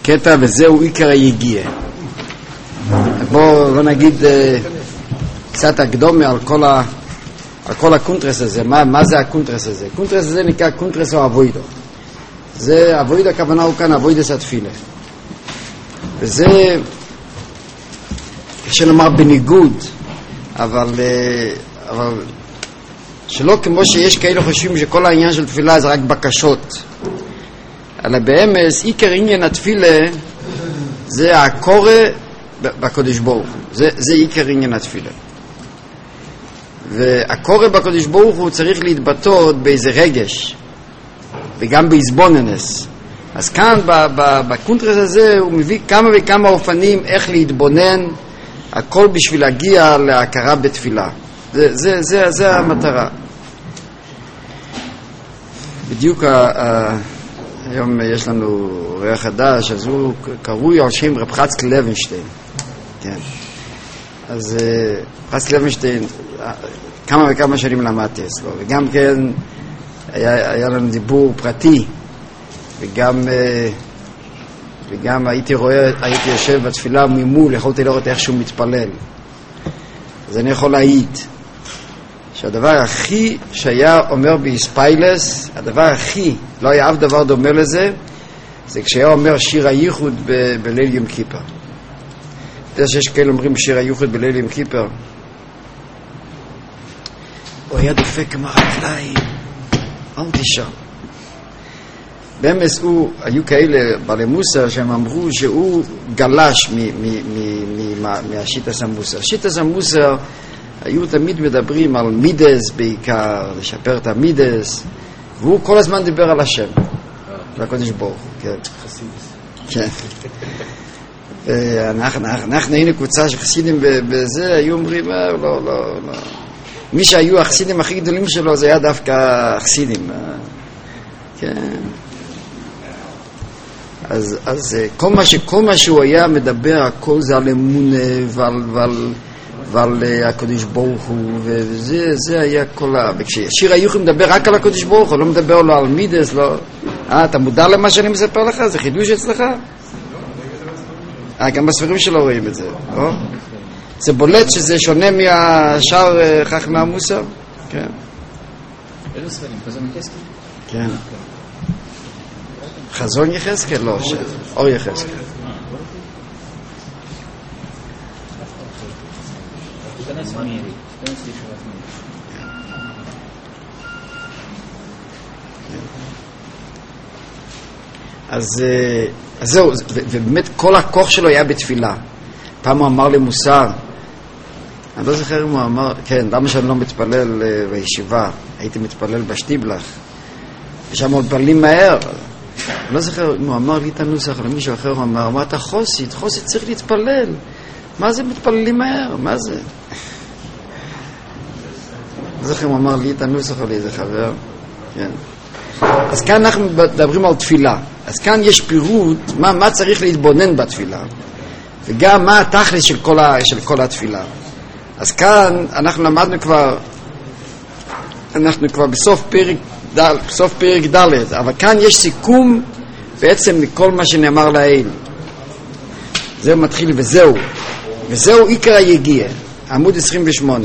קטע, וזהו עיקר היגיע. בואו נגיד קצת הקדומה על כל הקונטרס הזה. מה זה הקונטרס הזה? הקונטרס הזה נקרא קונטרס או אבוידו. זה אבוידו, הכוונה הוא כאן אבוידס התפילה. וזה קשה לומר בניגוד, אבל שלא כמו שיש כאלה חושבים שכל העניין של תפילה זה רק בקשות, אלא באמס עיקר עניין התפילה זה הקורא בקודש ברוך. זה עיקר עניין התפילה, והקורא בקודש ברוך הוא צריך להתבטא באיזה רגש וגם בהסבוננס. אז כאן בקונטרס הזה הוא מביא כמה וכמה אופנים איך להתבונן, הכל בשביל להגיע להכרה בתפילה. זה המטרה. בדיוק היום יש לנו אורח חדש, אז הוא קרוי על שם רב חצקי לוינשטיין. כן. אז חצקי לוינשטיין כמה וכמה שנים למדתי אצלו, וגם כן היה לנו דיבור פרטי, וגם הייתי יושב בתפילה ממול, יכולתי לראות איך שהוא מתפלל. אז אני יכול להעיד שהדבר הכי שהיה אומר ביספיילס, הדבר הכי, לא היה אף דבר דומה לזה, זה כשהיה אומר שיר הייחוד בליל יום כיפר. אתה יודע שיש כאלה אומרים שיר הייחוד בליל יום כיפר? הוא היה דופק מהרגליים, אל תשם. באמס היו כאלה בעלי מוסר שהם אמרו שהוא גלש מהשיטס המוסר. שיטס המוסר היו תמיד מדברים על מידס בעיקר, לשפר את המידס, והוא כל הזמן דיבר על השם, על הקודש ברוך. כן. אנחנו היינו קבוצה שחסידים בזה, היו אומרים לא. מי שהיו החסידים הכי גדולים שלו זה היה דווקא החסידים. כן. אז כל מה שהוא היה מדבר, הכל זה על אמונה ועל הקודש ברוך הוא, וזה היה כל וכששיר הייחוד מדבר רק על הקודש ברוך הוא, לא מדבר לו על מידס, לא. אתה מודע למה שאני מספר לך? זה חידוש אצלך? גם בספרים שלו רואים את זה, לא? זה בולט שזה שונה מהשאר חכמי המוסר. כן. איזה ספרים? חזון יחזקאל? כן. חזון יחזקאל? לא, אור יחזקאל. אז זהו, ובאמת כל הכוח שלו היה בתפילה. פעם הוא אמר למוסר, אני לא זוכר אם הוא אמר, כן, למה שאני לא מתפלל בישיבה, הייתי מתפלל בשטיבלח, ושם מתפללים מהר. אני לא זוכר אם הוא אמר לי את הנוסח, או למישהו אחר הוא אמר, אתה חוסית צריך להתפלל, מה זה מתפללים מהר, מה זה? לא זוכר אם הוא אמר לי את הנוסח או לי איזה חבר. כן. אז כאן אנחנו מדברים על תפילה, אז כאן יש פירוט מה צריך להתבונן בתפילה, וגם מה התכלס של כל התפילה. אז כאן אנחנו למדנו כבר בסוף פרק ד', אבל כאן יש סיכום בעצם מכל מה שנאמר לעיל. זהו מתחיל וזהו עיקר היגיע, עמוד 28.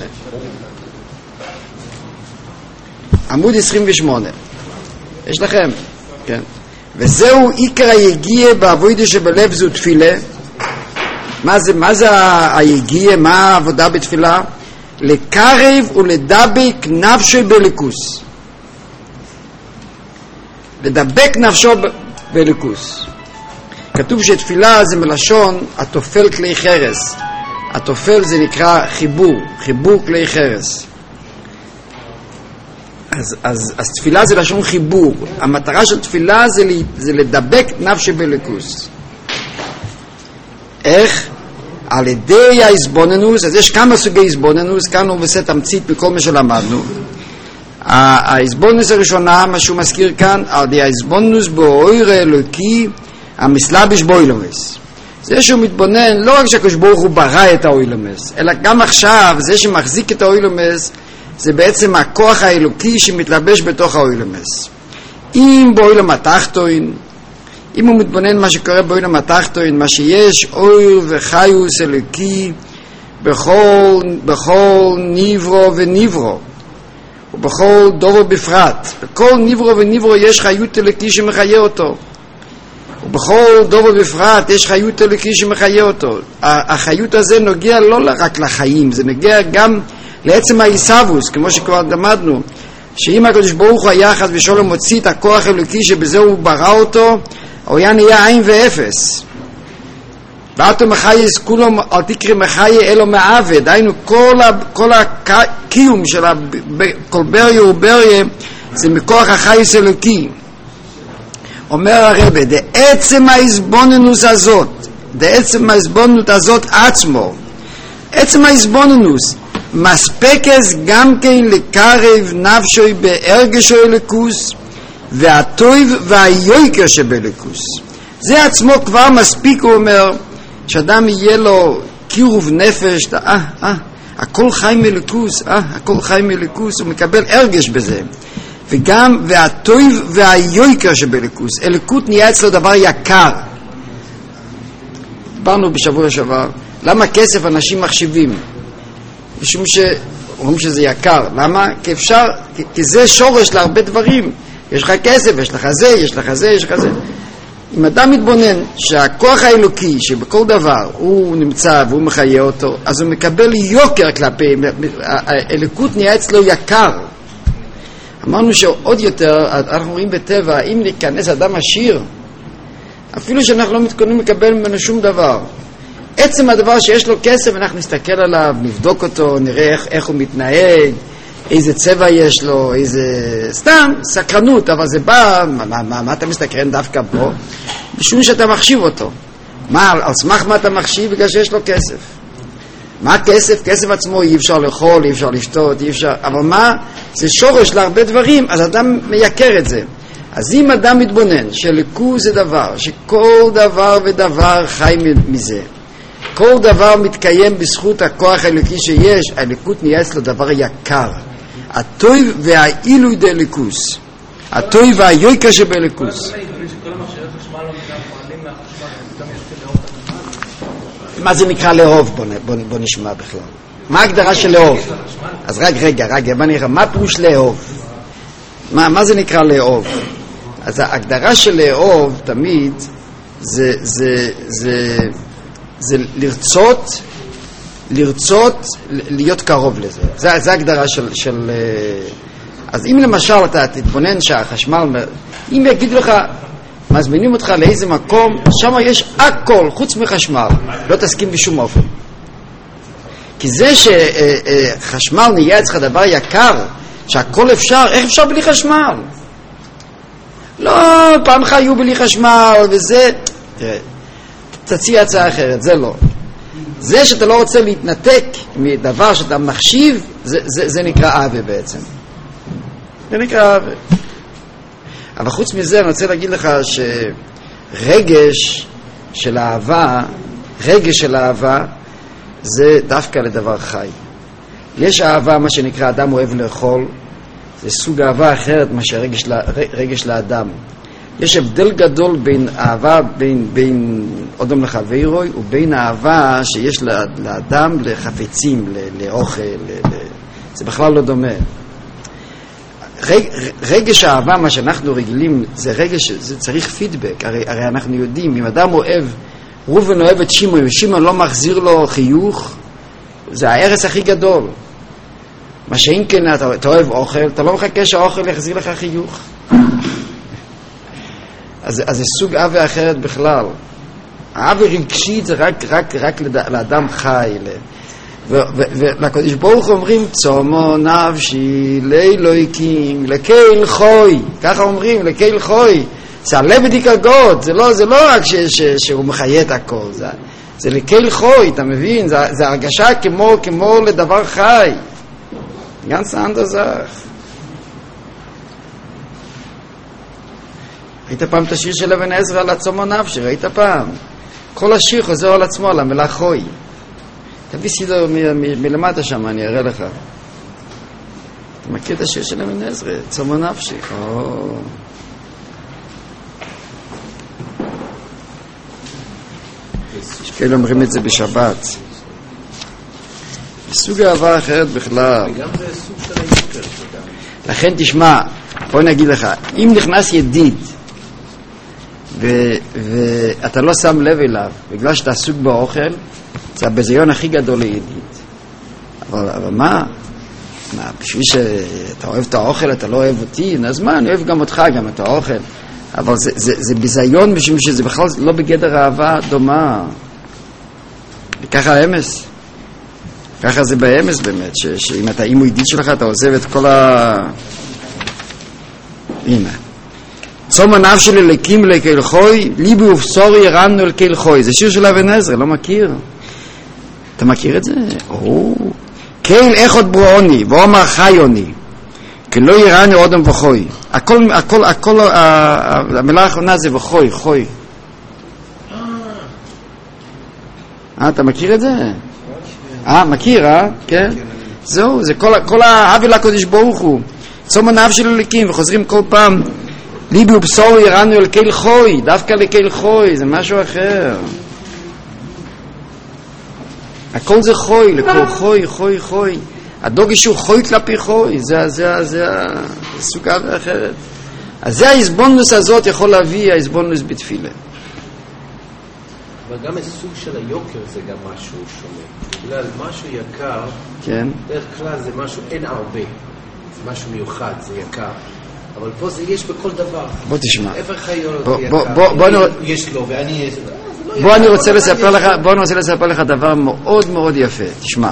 עמוד 28 יש לכם? כן. וזהו עיקר היגיע בעבודה שבלב זו תפילה. מה זה היגיע? מה העבודה בתפילה? לקרב ולדבק נפשו בליכוס. לדבק נפשו בליכוס. כתוב שתפילה זה מלשון התופל כלי חרס. התופל זה נקרא חיבור כלי חרס. אז תפילה זה לשון חיבור. המטרה של תפילה זה לדבק נפשו בליכוס. איך? על ידי ההסבוננוס. אז יש כמה סוגי הסבוננוס, כאן הוא עושה תמצית מכל מה שלמדנו. ההסבוננוס הראשונה, מה שהוא מזכיר כאן, על ידי ההסבוננוס באור האלוקי המסלבש באוילומס. זה שהוא מתבונן לא רק שהקדוש ברוך הוא ברא את האוילומס, אלא גם עכשיו זה שמחזיק את האוילומס זה בעצם הכוח האלוקי שמתלבש בתוך האוילומס. אם באוילום התחתון, אם הוא מתבונן מה שקורה בעולם התחתון, מה שיש אור וחיוס אלוקי בכל נברו ונברו, ובכל דובר בפרט. בכל נברו ונברו יש חיות אלוקי שמחיה אותו, ובכל דובר בפרט יש חיות אלוקי שמחיה אותו. החיות הזה נוגע לא רק לחיים, זה נוגע גם לעצם ההישאבוס, כמו שכבר למדנו, שאם הקדוש ברוך הוא היה חס ושלום מוציא את הכוח האלוקי שבזה הוא ברא אותו, הוא היה נהיה עין ואפס. ואתו מחייס כולו אל תקרא מחיה אלו מעבד, היינו כל הקיום של כל בריה ובריה זה מכוח החייס אלוקי. אומר הרב, עצם ההסבוננוס הזאת עצמו, עצם ההסבוננוס מספקס גם כן לקרב נפשוי בהרגשו אלוקוס והטוב והיוקר שבלוקוס. זה עצמו כבר מספיק, הוא אומר, שאדם יהיה לו קירוב נפש, הכל חי מלוקוס, הכל חי מלוקוס, הוא מקבל הרגש בזה. וגם והטוב והיוקר שבלוקוס, אלוקות נהיה אצלו דבר יקר. דיברנו בשבוע שעבר, למה כסף אנשים מחשיבים? משום שאומרים שזה יקר. למה? כי זה שורש להרבה דברים. יש לך כסף, יש לך זה, יש לך זה, יש לך זה. אם אדם מתבונן שהכוח האלוקי שבכל דבר הוא נמצא והוא מחיה אותו, אז הוא מקבל יוקר כלפי, האלוקות נהיה אצלו יקר. אמרנו שעוד יותר, אנחנו רואים בטבע, אם ניכנס אדם עשיר, אפילו שאנחנו לא מתכוננים לקבל ממנו שום דבר, עצם הדבר שיש לו כסף, אנחנו נסתכל עליו, נבדוק אותו, נראה איך הוא מתנהג, איזה צבע יש לו, איזה... סתם, סקרנות, אבל זה בא, מה אתה מסתכרן דווקא בו? בשביל שאתה מחשיב אותו. על סמך מה אתה מחשיב? בגלל שיש לו כסף. מה כסף? כסף עצמו אי אפשר לאכול, אי אפשר לשתות, אי אפשר... אבל מה? זה שורש להרבה דברים, אז אדם מייקר את זה. אז אם אדם מתבונן שלקות זה דבר, שכל דבר ודבר חי מזה, כל דבר מתקיים בזכות הכוח האלוקי שיש, האלוקות נהיה אצלו דבר יקר. הטוב והאילוי דלקוס, הטוב והיוקר שבלקוס. מה זה נקרא לאהוב? בוא נשמע בכלל. מה ההגדרה של לאהוב? אז רגע, בוא נראה, מה פירוש לאהוב? מה זה נקרא לאהוב? אז ההגדרה של לאהוב תמיד זה לרצות להיות קרוב לזה. זה ההגדרה של... אז אם למשל אתה תתבונן שהחשמל, אם יגידו לך, מזמינים אותך לאיזה מקום, שם יש הכל חוץ מחשמל, לא תסכים בשום אופן. כי זה שחשמל נהיה אצלך דבר יקר, שהכל אפשר, איך אפשר בלי חשמל? לא, פעם חיו בלי חשמל וזה... תציע הצעה אחרת, זה לא. זה שאתה לא רוצה להתנתק מדבר שאתה מחשיב, זה נקרא אהבה בעצם. זה נקרא אהבה. אבל חוץ מזה אני רוצה להגיד לך שרגש של אהבה זה דווקא לדבר חי. יש אהבה, מה שנקרא אדם אוהב לאכול, זה סוג אהבה אחרת מאשר רגש לאדם. יש הבדל גדול בין אהבה בין אדם לחברוי ובין האהבה שיש לאדם לחפצים, לאוכל, זה בכלל לא דומה. רגש האהבה, מה שאנחנו רגילים, זה רגש, זה צריך פידבק. הרי אנחנו יודעים, אם אדם אוהב, ראובן אוהב את שמעון, ושמעון לא מחזיר לו חיוך, זה הערס הכי גדול. מה שאם כן אתה אוהב אוכל, אתה לא מחכה שהאוכל יחזיר לך חיוך. אז זה סוג אהבה אחרת בכלל. אהבה רגשית זה רק לאדם חי. ולקדוש ברוך אומרים צומו נפשי לאלוהיקים לכל חוי, ככה אומרים, לכל חוי. זה הלב דיקגות, זה לא רק שהוא מחיה את הכל, זה לכל חוי, אתה מבין? זה הרגשה כמו לדבר חי. ganz andere Sache. ראית פעם את השיר של אבן עזרא על עצמו נפשי? ראית פעם? כל השיר חוזר על עצמו, על המילה חוי. תביא סידור מלמטה שם, אני אראה לך. אתה מכיר את השיר של אבן עזרא? עצמו נפשי. יש כאלה אומרים את זה בשבת. סוג אהבה אחרת בכלל. וגם זה סוג של היוקר. לכן תשמע, בוא נגיד לך, אם נכנס ידיד ואתה לא שם לב אליו בגלל שאתה עסוק באוכל, זה הבזיון הכי גדול לידיד. אבל מה, בשביל שאתה אוהב את האוכל אתה לא אוהב אותי, אז מה, אני אוהב גם אותך, גם את האוכל, אבל זה בזיון משום שזה בכלל לא בגדר אהבה דומה. וככה האמס, ככה זה באמס באמת, שאם הוא ידיד שלך אתה עוזב את כל הנה צום עניו של אליקים לקהל חוי, ליבי ובשורי ירנו אל קהל חוי. זה שיר של אבן עזרא, לא מכיר? אתה מכיר את זה? קהל איכות ברועוני ואומר חיוני כי לא ירני אודם וחוי. הכל המילה האחרונה זה וחוי, חוי. אתה מכיר את זה? מכיר, כן? זהו, זה כל האבי לקודש ברוך הוא. צום עניו של אליקים, וחוזרים כל פעם ליבי ובשורי ירנו אל קהל חוי, דווקא לקהל חוי, זה משהו אחר. הכל זה חוי, לכל חוי, חוי, חוי. הדוגי שהוא חוי כלפי חוי, זה סוגה אחרת. אז זה ההסבונוס הזאת יכול להביא ההסבונוס בתפילה. אבל גם הסוג של היוקר זה גם משהו שונה. בגלל משהו יקר, כן. דרך כלל זה משהו, אין הרבה. זה משהו מיוחד, זה יקר. אבל פה זה יש בכל דבר. בוא תשמע. איפה חיות זה יקר? יש לו ואני יש לו. בוא אני רוצה לספר לך דבר מאוד מאוד יפה. תשמע.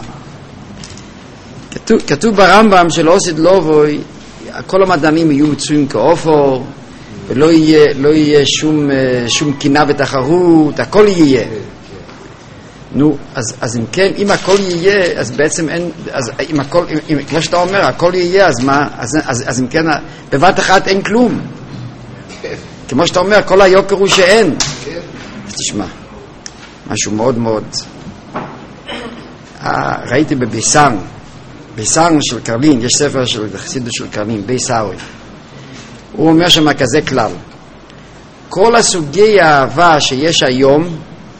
כתוב ברמב"ם של אוסיד לובוי, כל המדענים יהיו מצויים כאופור, ולא יהיה שום קינה ותחרות, הכל יהיה. נו, אז אם כן, אם הכל יהיה, אז בעצם אין, אז אם הכל, כמו שאתה אומר, הכל יהיה, אז מה? אז אם כן, בבת אחת אין כלום. כמו שאתה אומר, כל היוקר הוא שאין. אז תשמע, משהו מאוד מאוד, ראיתי בביסן של קרלין, יש ספר של חסידות של קרלין, ביסאווי. הוא אומר שמה כזה כלל, כל הסוגי האהבה שיש היום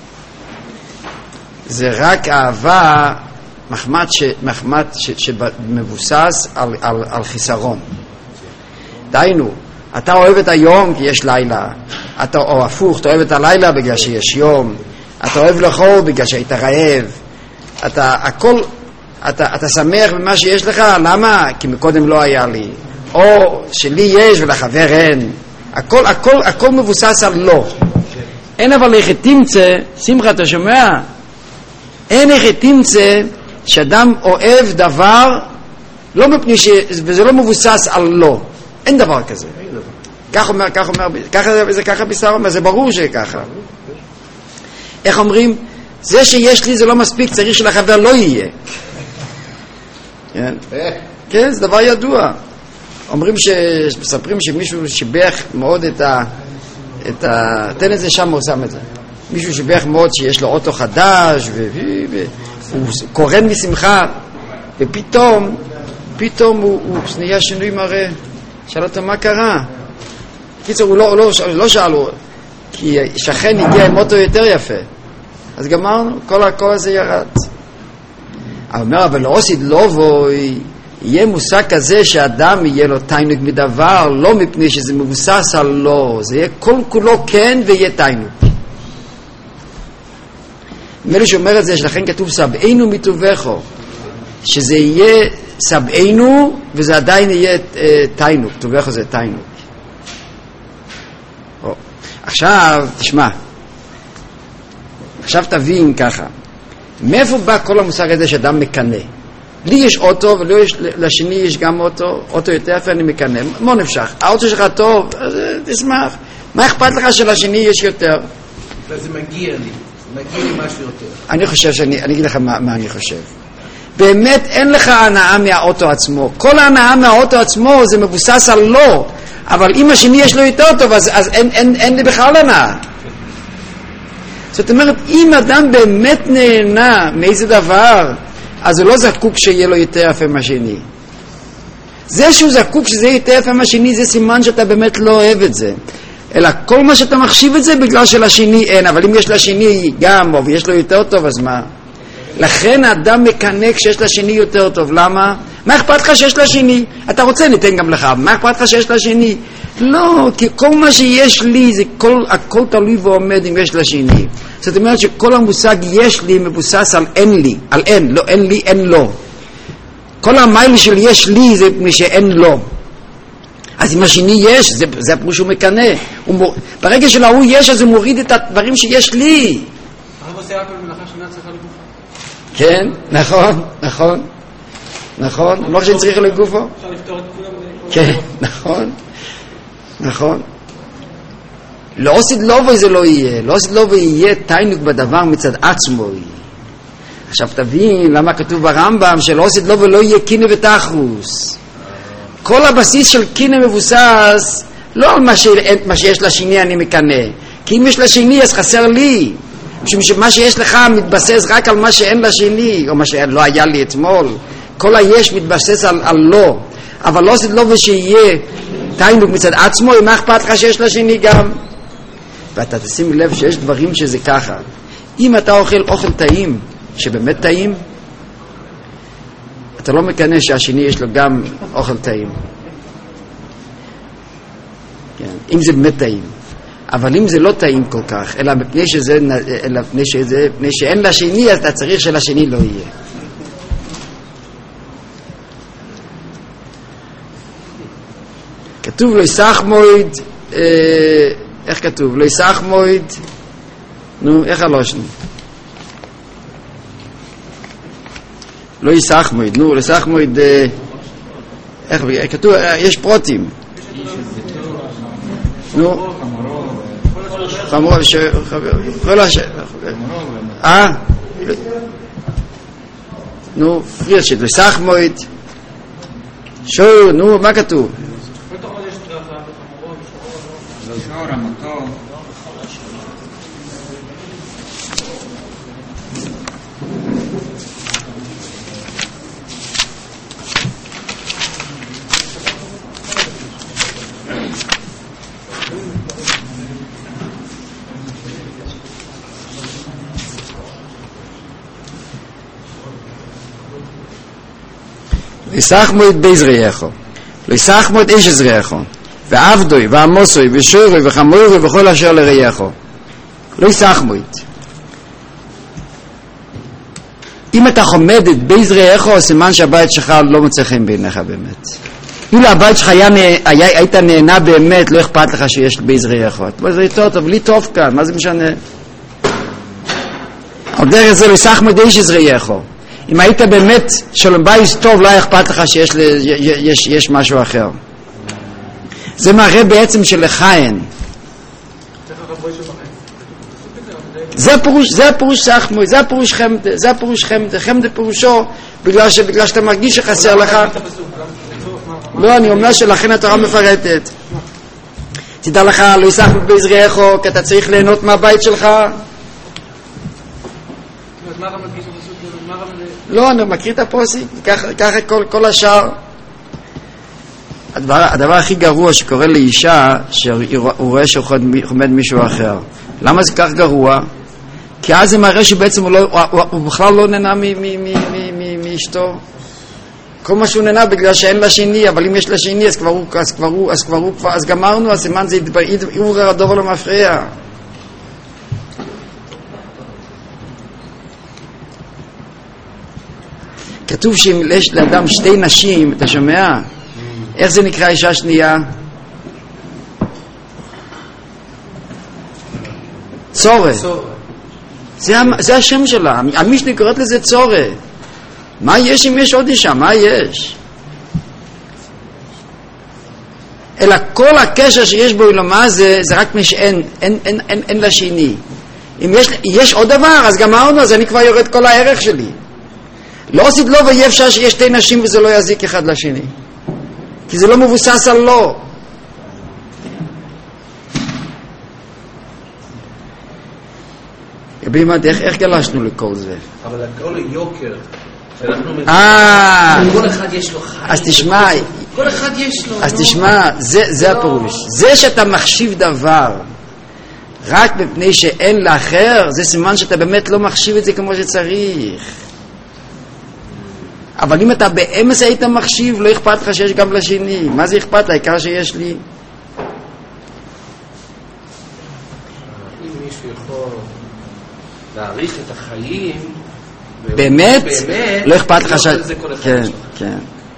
זה רק אהבה מחמד שמבוסס על חיסרון. דיינו, אתה אוהב את היום כי יש לילה, או הפוך, אתה אוהב את הלילה בגלל שיש יום, אתה אוהב לאכול בגלל שהיית רעב, אתה שמח במה שיש לך, למה? כי מקודם לא היה לי, או שלי יש ולחבר אין. הכל מבוסס על לא. אין אבל איך תמצא, שמחה אתה שומע? אין איך תמצא שאדם אוהב דבר לא מפני וזה לא מבוסס על לא. אין דבר כזה. ככה בישר אומר, זה ברור שככה. איך אומרים? זה שיש לי זה לא מספיק, צריך שלחבר לא יהיה. כן, זה דבר ידוע. מספרים שמישהו שיבח מאוד תן את זה שם, הוא שם את זה. מישהו שיבח מאוד שיש לו אוטו חדש והוא קורן משמחה, ופתאום הוא נהיה שינוי מראה. שאל אותו מה קרה? קיצור, הוא לא שאל, כי שכן הגיע עם אוטו יותר יפה. אז גמרנו, כל הזה ירד. אבל לא עושים לובוי, יהיה מושג כזה שאדם יהיה לו תיינוק מדבר, לא מפני שזה מבוסס על לא, זה יהיה כל כולו כן ויהיה תיינוק. מילא שאומר את זה, שלכן כתוב סבענו מטובחו, שזה יהיה סבענו וזה עדיין יהיה תיינוק, טובחו זה תיינוק. עכשיו תשמע, עכשיו תבין ככה, מאיפה בא כל המושג הזה שאדם מקנה? לי יש אוטו ולשני יש גם אוטו יותר יפה, אני מקנה. מה נפשך? האוטו שלך טוב, אז תשמח. מה אכפת לך שלשני יש יותר? זה מגיע לי משהו יותר. אני חושב אני אגיד לך מה אני חושב. באמת אין לך הנאה מהאוטו עצמו. כל ההנאה מהאוטו עצמו זה מבוסס על לא. אבל אם השני יש לו יותר טוב, אז אין לי בכלל הנאה. זאת אומרת, אם אדם באמת נהנה מאיזה דבר, אז הוא לא זקוק שיהיה לו יותר יפה מהשני. זה שהוא זקוק שזה יהיה יותר יפה מהשני, זה סימן שאתה באמת לא אוהב את זה. אלא כל מה שאתה מחשיב את זה בגלל שלשני אין, אבל אם יש לשני גם, או ויש לו יותר טוב, אז מה? לכן האדם מקנא כשיש לשני יותר טוב. למה? מה אכפת לך שיש לשני? אתה רוצה, ניתן גם לך. מה אכפת לך שיש לשני? לא, כי כל מה שיש לי, זה הכל תלוי ועומד אם יש לשני. זאת אומרת שכל המושג יש לי מבוסס על אין לי, על אין, לא אין לי, אין לו. כל המייל של יש לי זה מפני שאין לו. אז אם השני יש, זה הפירוש שהוא מקנא. ברגע שלהוא יש, אז הוא מוריד את הדברים שיש לי. הרב עושה הכל מלאכה שנה צריכה לגופו. כן, נכון, נכון, נכון. לא שאני צריך לגופו. אפשר לפתור את כולם. כן, נכון, נכון. לא עושה לובוי זה לא יהיה. לא עושה לובוי יהיה תיינוק בדבר מצד עצמו. עכשיו תבין למה כתוב ברמב"ם שלא עושה לובוי לא יהיה קינא ותחרוס. כל הבסיס של קינא מבוסס לא על מה שיש לשני אני מקנא, כי אם יש לשני אז חסר לי, משום שמה שיש לך מתבסס רק על מה שאין לשני, או מה שלא היה לי אתמול. כל היש מתבסס על לא, אבל לא עושה לא ושיהיה תיינוק מצד עצמו. אם אכפת לך שיש לשני גם, ואתה תשים לב שיש דברים שזה ככה. אם אתה אוכל טעים שבאמת טעים, אתה לא מקנא שהשני יש לו גם אוכל טעים, כן, אם זה באמת טעים. אבל אם זה לא טעים כל כך, אלא מפני שאין לשני, אז אתה צריך שלשני לא יהיה. כתוב לא יסח מויד, איך כתוב? לא יסח מויד, נו, איך הלושנו? לא יסח מויד, נו, לסח מויד, איך כתוב? יש פרוטים. נו, חמור, כל השם, נו, פרישת, לסח מויד, שור, נו, מה כתוב? יסחמו את בייזרייךו, לא יסחמו את איש עזרייךו, ועבדוי, ועמוסוי, ושוירוי, וחמורוי, וכל אשר לרייךו. לא יסחמו את. אם אתה חומד את בייזרייךו, סימן שהבית שלך לא מוצא חן בעיניך באמת. אם הבית שלך היית נהנה באמת, לא אכפת לך שיש בייזרייךו. זה יותר טוב, לי טוב כאן, מה זה משנה? על דרך זה לא יסחמו את איש עזרייךו. אם היית באמת שלום בייס טוב, לא אכפת לך שיש משהו אחר. זה מראה בעצם שלך אין. זה הפירוש סחמוי, זה הפירוש חמדה, זה הפירוש חמדה. חמדה פירושו בגלל שאתה מרגיש שחסר לך. לא, אני אומר שלכן התורה מפרטת. תדע לך, לא יסחמו בעזרייךו, כי אתה צריך ליהנות מהבית שלך. לא, אני מקריא את הפוסק, ככה כל השאר. הדבר הכי גרוע שקורה לאישה, שהוא רואה שהוא חומד מישהו אחר. למה זה כך גרוע? כי אז זה מראה שבעצם הוא בכלל לא נהנה מאשתו. כל מה שהוא נהנה בגלל שאין לשני, אבל אם יש לשני אז גמרנו, אז סימן זה עורר הדובר לא מפריע. כתוב שאם יש לאדם שתי נשים, אתה שומע? איך זה נקרא אישה שנייה? צורה. זה השם שלה. המשנה קוראת לזה צורה. מה יש אם יש עוד אישה? מה יש? אלא כל הקשר שיש בו אילומה זה רק מי שאין, אין לשני. אם יש עוד דבר, אז גמרנו, אז אני כבר יורד כל הערך שלי. לא עשית לו ויהיה אפשר שיש שתי נשים וזה לא יזיק אחד לשני, כי זה לא מבוסס על לא. בימד, איך גלשנו לכל זה? אבל הכל יוקר. כל אחד יש לו חיים. אז תשמע, כל אחד יש לו. אז תשמע, זה הפירוש. זה שאתה מחשיב דבר רק מפני שאין לאחר, זה סימן שאתה באמת לא מחשיב את זה כמו שצריך. אבל אם אתה באמס היית מחשיב, לא אכפת לך שיש גם לשני. מה זה אכפת? העיקר שיש לי. אם מישהו יכול להעריך את החיים באמת? לא אכפת לך זה כל אחד כן, יש לך. כן.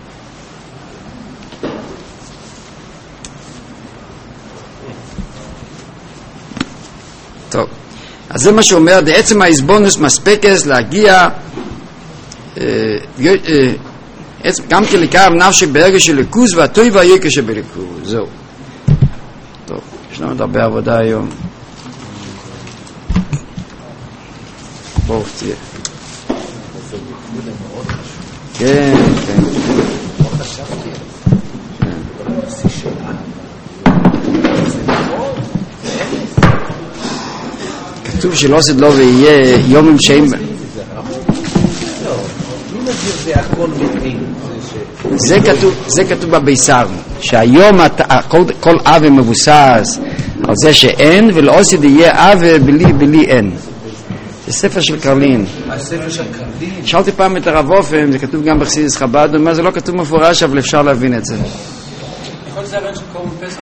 טוב, אז זה מה שאומר, בעצם ההסבונוס מספקס להגיע גם כליקר נפשי ברגע של ליכוז והטוי והיקר שבליכוז. זהו. טוב, יש לנו עוד הרבה עבודה היום. בואו תהיה. כן, כן. כתוב שלא עושה לו ויהיה יום עם שאים. זה כתוב בביסר, שהיום כל אווה מבוסס על זה שאין, ולא עושה יהיה אווה בלי אין. זה ספר של קרלין. הספר של קרלין? שאלתי פעם את הרב אופן, זה כתוב גם בחסידות חב"ד, זה לא כתוב מפורש, אבל אפשר להבין את זה. יכול להיות זה הרעיון של קורבן פסח